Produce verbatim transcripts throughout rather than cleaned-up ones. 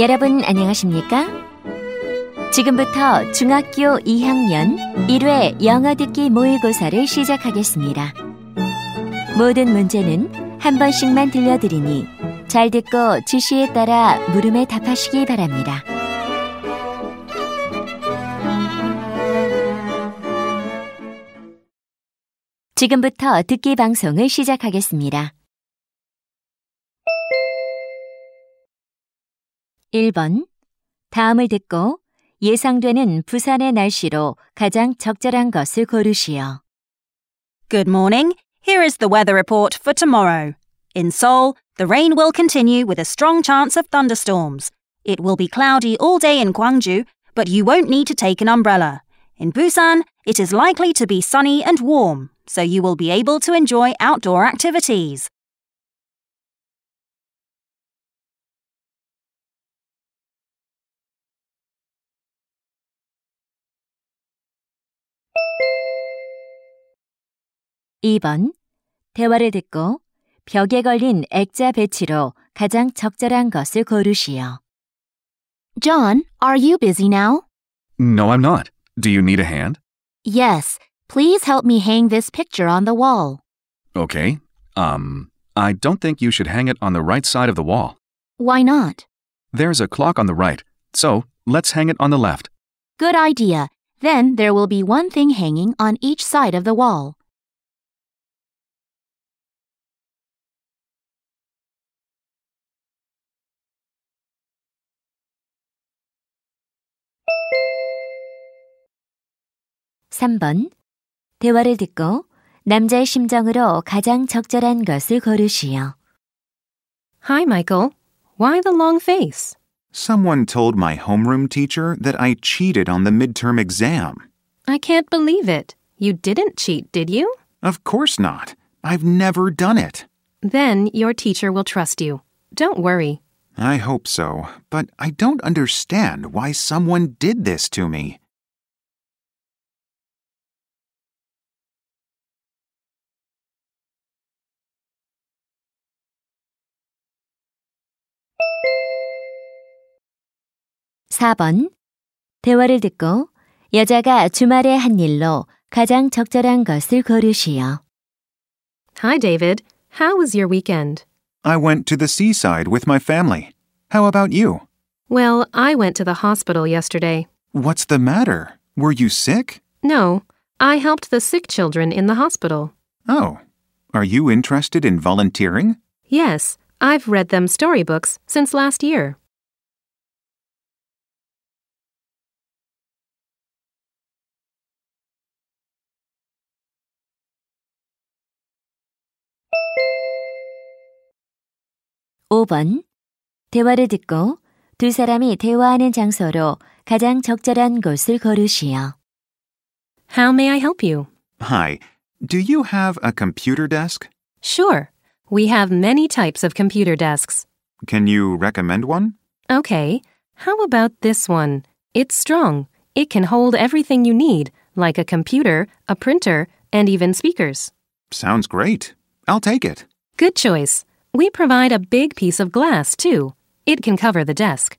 여러분 안녕하십니까? 지금부터 중학교 이 학년 일 회 영어 듣기 모의고사를 시작하겠습니다. 모든 문제는 한 번씩만 들려드리니 잘 듣고 지시에 따라 물음에 답하시기 바랍니다. 지금부터 듣기 방송을 시작하겠습니다. 일 번. 다음을 듣고 예상되는 부산의 날씨로 가장 적절한 것을 고르시오. Good morning. Here is the weather report for tomorrow. In Seoul, the rain will continue with a strong chance of thunderstorms. It will be cloudy all day in Gwangju, but you won't need to take an umbrella. In Busan, it is likely to be sunny and warm, so you will be able to enjoy outdoor activities. 이 번. 대화를 듣고 벽에 걸린 액자 배치로 가장 적절한 것을 고르시오. John, are you busy now? No, I'm not. Do you need a hand? Yes. Please help me hang this picture on the wall. Okay. Um, I don't think you should hang it on the right side of the wall. Why not? There's a clock on the right, so let's hang it on the left. Good idea. Then there will be one thing hanging on each side of the wall. 삼 번. 대화를 듣고 남자의 심정으로 가장 적절한 것을 고르시오. Hi, Michael. Why the long face? Someone told my homeroom teacher that I cheated on the midterm exam. I can't believe it. You didn't cheat, did you? Of course not. I've never done it. Then your teacher will trust you. Don't worry. I hope so, but I don't understand why someone did this to me. 사 번. 대화를 듣고 여자가 주말에 한 일로 가장 적절한 것을 고르시오. Hi, David. How was your weekend? I went to the seaside with my family. How about you? Well, I went to the hospital yesterday. What's the matter? Were you sick? No, I helped the sick children in the hospital. Oh, are you interested in volunteering? Yes, I've read them storybooks since last year. 오 번. 대화를 듣고 두 사람이 대화하는 장소로 가장 적절한 곳을 고르시오. How may I help you? Hi, do you have a computer desk? Sure. We have many types of computer desks. Can you recommend one? Okay. How about this one? It's strong. It can hold everything you need, like a computer, a printer, and even speakers. Sounds great. I'll take it. Good choice. We provide a big piece of glass, too. It can cover the desk.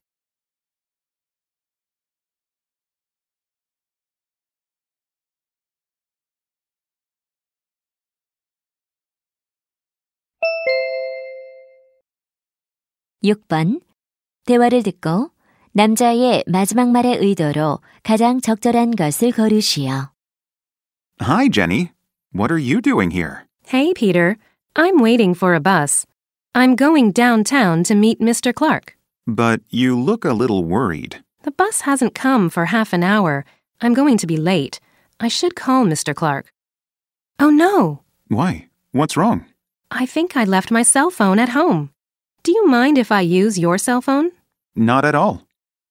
육 번. 대화를 듣고 남자의 마지막 말의 의도로 가장 적절한 것을 고르시오. Hi, Jenny. What are you doing here? Hey, Peter. I'm waiting for a bus. I'm going downtown to meet Mister Clark. But you look a little worried. The bus hasn't come for half an hour. I'm going to be late. I should call Mister Clark. Oh, no. Why? What's wrong? I think I left my cell phone at home. Do you mind if I use your cell phone? Not at all.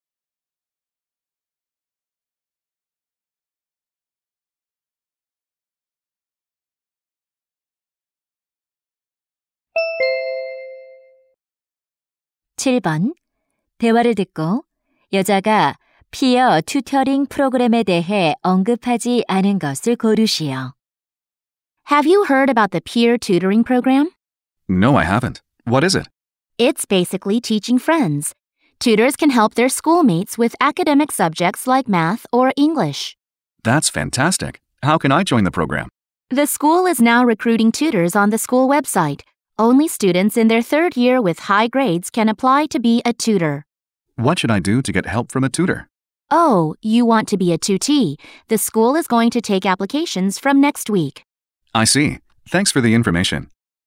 칠 번. 대화를 듣고 여자가 피어 튜터링 프로그램에 대해 언급하지 않은 것을 고르시오. Have you heard about the peer tutoring program? No, I haven't. What is it? It's basically teaching friends. Tutors can help their schoolmates with academic subjects like math or English. That's fantastic. How can I join the program? The school is now recruiting tutors on the school website. Only students in their third year with high grades can apply to be a tutor. What should I do to get help from a tutor? Oh, you want to be a tutee. The school is going to take applications from next week. I see. Thanks for the information.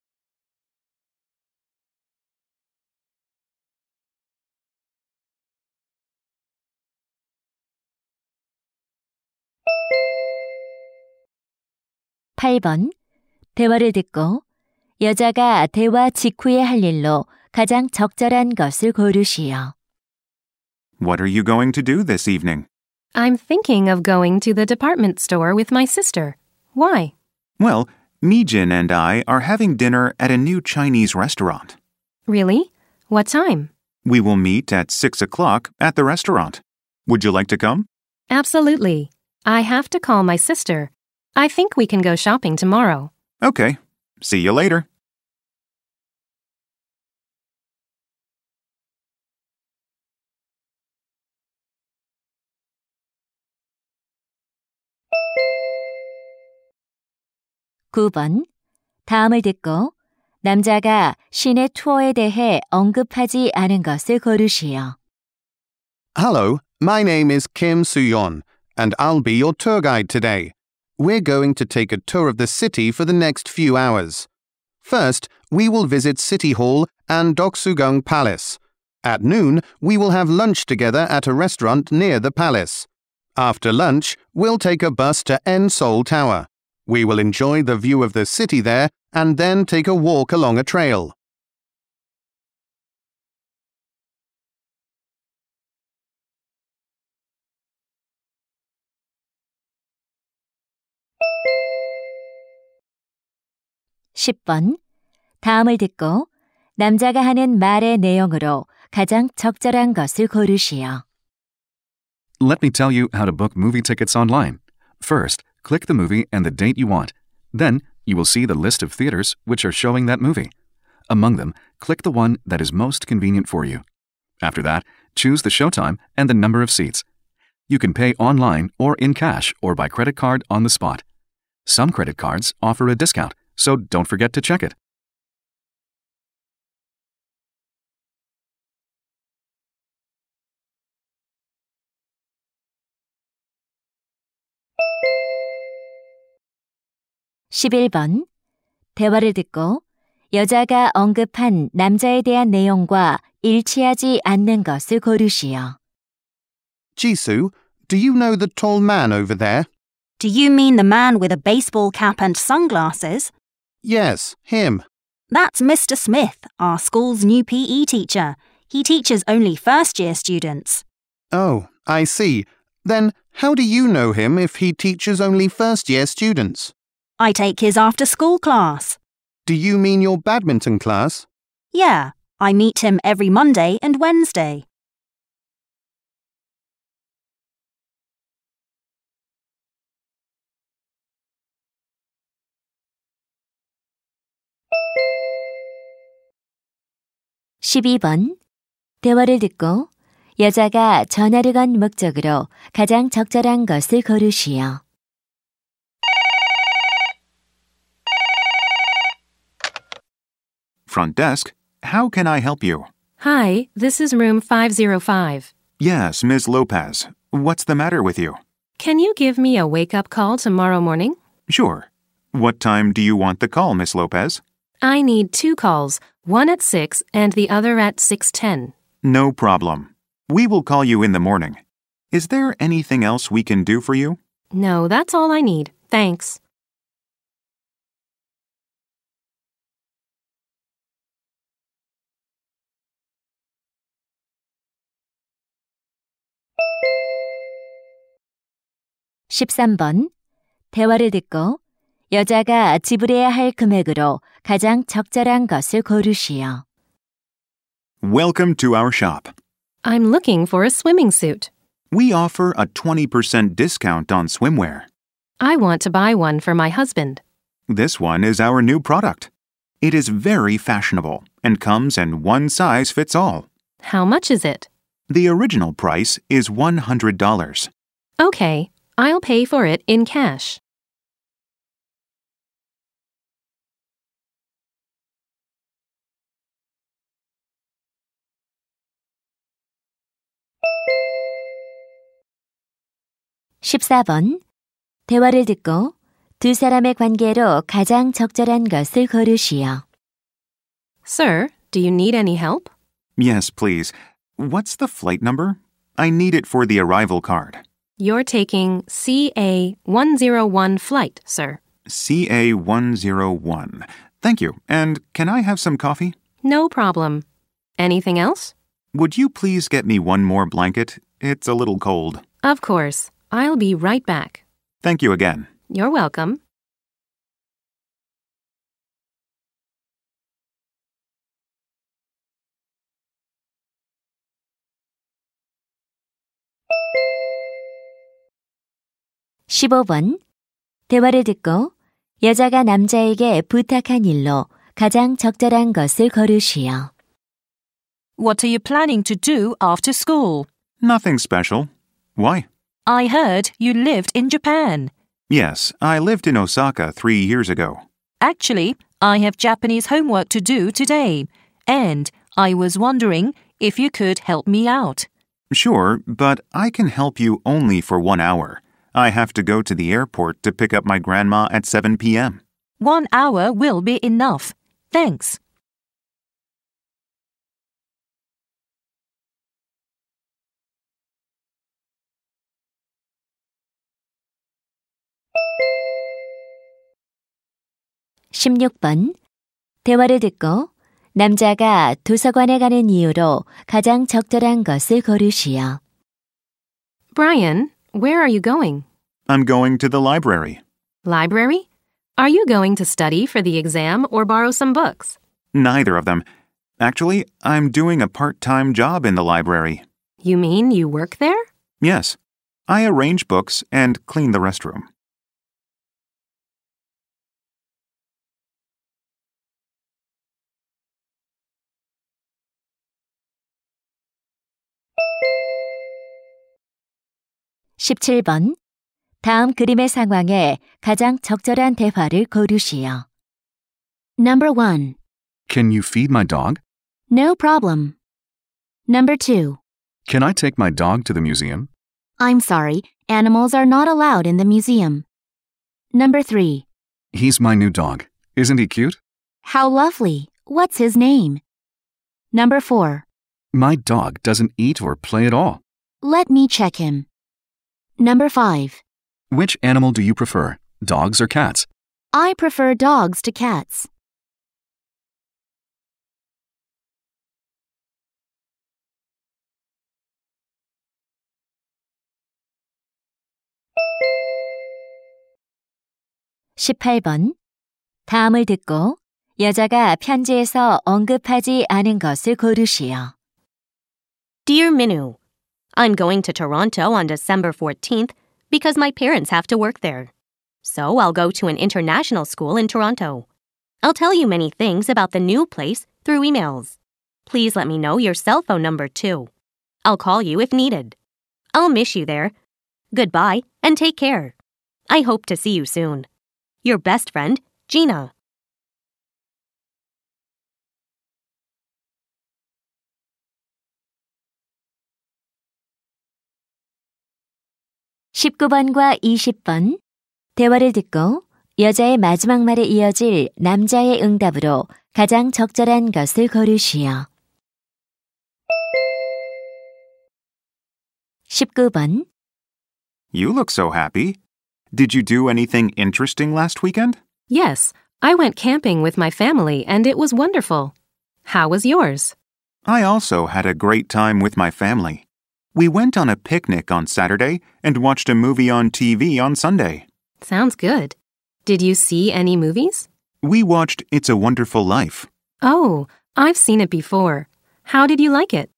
팔 번. 대화를 듣고 여자가 대화 직후에 할 일로 가장 적절한 것을 고르시오. What are you going to do this evening? I'm thinking of going to the department store with my sister. Why? Well, Mijin and I are having dinner at a new Chinese restaurant. Really? What time? We will meet at six o'clock at the restaurant. Would you like to come? Absolutely. I have to call my sister. I think we can go shopping tomorrow. Okay. See you later. 구 번. 다음을 듣고 남자가 시내 투어에 대해 언급하지 않은 것을 고르시오. Hello, my name is Kim Soo-yeon, and I'll be your tour guide today. We're going to take a tour of the city for the next few hours. First, we will visit City Hall and Doksugung Palace. At noon, we will have lunch together at a restaurant near the palace. After lunch, we'll take a bus to En Seoul Tower. We will enjoy the view of the city there and then take a walk along a trail. 십 번. 다음을 듣고 남자가 하는 말의 내용으로 가장 적절한 것을 고르시오. Let me tell you how to book movie tickets online. First, click the movie and the date you want. Then, you will see the list of theaters which are showing that movie. Among them, click the one that is most convenient for you. After that, choose the showtime and the number of seats. You can pay online or in cash or by credit card on the spot. Some credit cards offer a discount, so don't forget to check it. 십일 번. 대화를 듣고 여자가 언급한 남자에 대한 내용과 일치하지 않는 것을 고르시오. Jisoo, do you know the tall man over there? Do you mean the man with a baseball cap and sunglasses? Yes, him. That's Mister Smith, our school's new P E teacher. He teaches only first-year students. Oh, I see. Then how do you know him if he teaches only first-year students? I take his after-school class. Do you mean your badminton class? Yeah, I meet him every Monday and Wednesday. 십이 번. 대화를 듣고 여자가 전화를 건 목적으로 가장 적절한 것을 고르시오. Front desk, how can I help you? Hi, this is room five oh five. Yes, Miz Lopez. What's the matter with you? Can you give me a wake-up call tomorrow morning? Sure. What time do you want the call, Miss Lopez? I need two calls, one at six and the other at six ten. No problem. We will call you in the morning. Is there anything else we can do for you? No, that's all I need. Thanks. 십삼 번. 대화를 듣고 여자가 지불해야 할 금액으로 가장 적절한 것을 고르시오. Welcome to our shop. I'm looking for a swimming suit. We offer a twenty percent discount on swimwear. I want to buy one for my husband. This one is our new product. It is very fashionable and comes in one size fits all. How much is it? The original price is one hundred dollars. Okay, I'll pay for it in cash. 십사 번. 대화를 듣고 두 사람의 관계로 가장 적절한 것을 고르시오. Sir, do you need any help? Yes, please. What's the flight number? I need it for the arrival card. You're taking C A one oh one flight, sir. C A one oh one. Thank you. And can I have some coffee? No problem. Anything else? Would you please get me one more blanket? It's a little cold. Of course. I'll be right back. Thank you again. You're welcome. 십오 번. 대화를 듣고 여자가 남자에게 부탁한 일로 가장 적절한 것을 고르시오. What are you planning to do after school? Nothing special. Why? I heard you lived in Japan. Yes, I lived in Osaka three years ago. Actually, I have Japanese homework to do today, and I was wondering if you could help me out. Sure, but I can help you only for one hour. I have to go to the airport to pick up my grandma at seven p.m. One hour will be enough. Thanks. 십육 번. 대화를 듣고 남자가 도서관에 가는 이유로 가장 적절한 것을 고르시오. Brian, where are you going? I'm going to the library. Library? Are you going to study for the exam or borrow some books? Neither of them. Actually, I'm doing a part-time job in the library. You mean you work there? Yes. I arrange books and clean the restroom. 십칠 번. 다음 그림의 상황에 가장 적절한 대화를 고르시오. Number one. Can you feed my dog? No problem. Number two. Can I take my dog to the museum? I'm sorry, animals are not allowed in the museum. Number three. He's my new dog. Isn't he cute? How lovely. What's his name? Number four. My dog doesn't eat or play at all. Let me check him. Number five. Which animal do you prefer, dogs or cats? I prefer dogs to cats. 십팔 번. 다음을 듣고 여자가 편지에서 언급하지 않은 것을 고르시오. Dear Minu, I'm going to Toronto on December fourteenth because my parents have to work there. So I'll go to an international school in Toronto. I'll tell you many things about the new place through emails. Please let me know your cell phone number too. I'll call you if needed. I'll miss you there. Goodbye and take care. I hope to see you soon. Your best friend, Gina. 십구 번과 이십 번. 대화를 듣고 여자의 마지막 말에 이어질 남자의 응답으로 가장 적절한 것을 고르시오. 십구 번. You look so happy. Did you do anything interesting last weekend? Yes, I went camping with my family and it was wonderful. How was yours? I also had a great time with my family. We went on a picnic on Saturday and watched a movie on T V on Sunday. Sounds good. Did you see any movies? We watched It's a Wonderful Life. Oh, I've seen it before. How did you like it?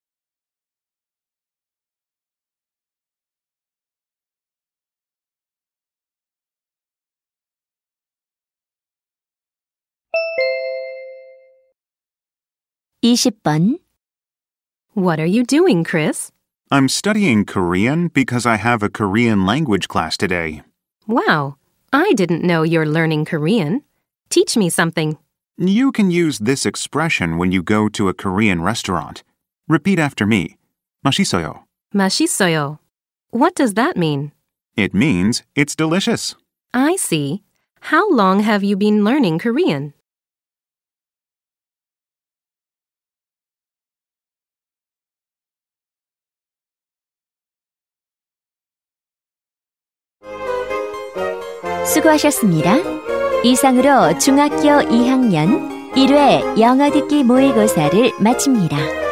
이십 번. What are you doing, Chris? I'm studying Korean because I have a Korean language class today. Wow, I didn't know you're learning Korean. Teach me something. You can use this expression when you go to a Korean restaurant. Repeat after me. 맛있어요. 맛있어요. What does that mean? It means it's delicious. I see. How long have you been learning Korean? 수고하셨습니다. 이상으로 중학교 이 학년 일 회 영어 듣기 모의고사를 마칩니다.